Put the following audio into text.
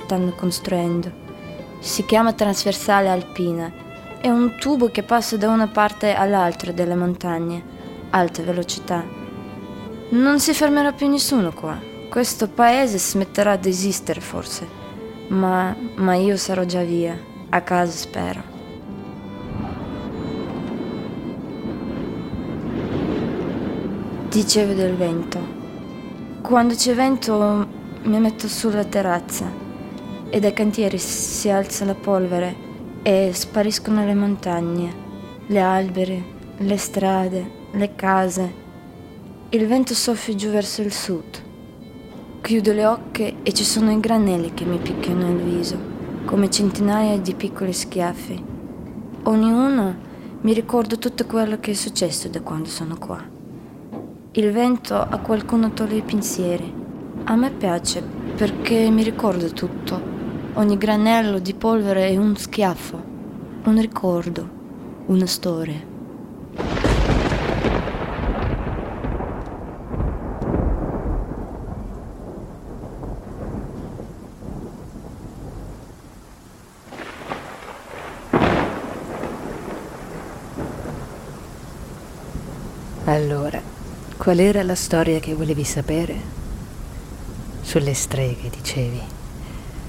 stanno costruendo. Si chiama trasversale alpina. È un tubo che passa da una parte all'altra delle montagne, alta velocità. Non si fermerà più nessuno qua. Questo paese smetterà di esistere forse, ma io sarò già via, a casa spero. Dicevo del vento. Quando c'è vento mi metto sulla terrazza e dai cantieri si alza la polvere e spariscono le montagne, gli alberi, le strade, le case. Il vento soffia giù verso il sud. Chiudo le occhi e ci sono i granelli che mi picchiano il viso, come centinaia di piccoli schiaffi. Ognuno mi ricorda tutto quello che è successo da quando sono qua. Il vento a qualcuno toglie i pensieri. A me piace perché mi ricorda tutto. Ogni granello di polvere è un schiaffo, un ricordo, una storia. Allora, qual era la storia che volevi sapere? Sulle streghe, dicevi.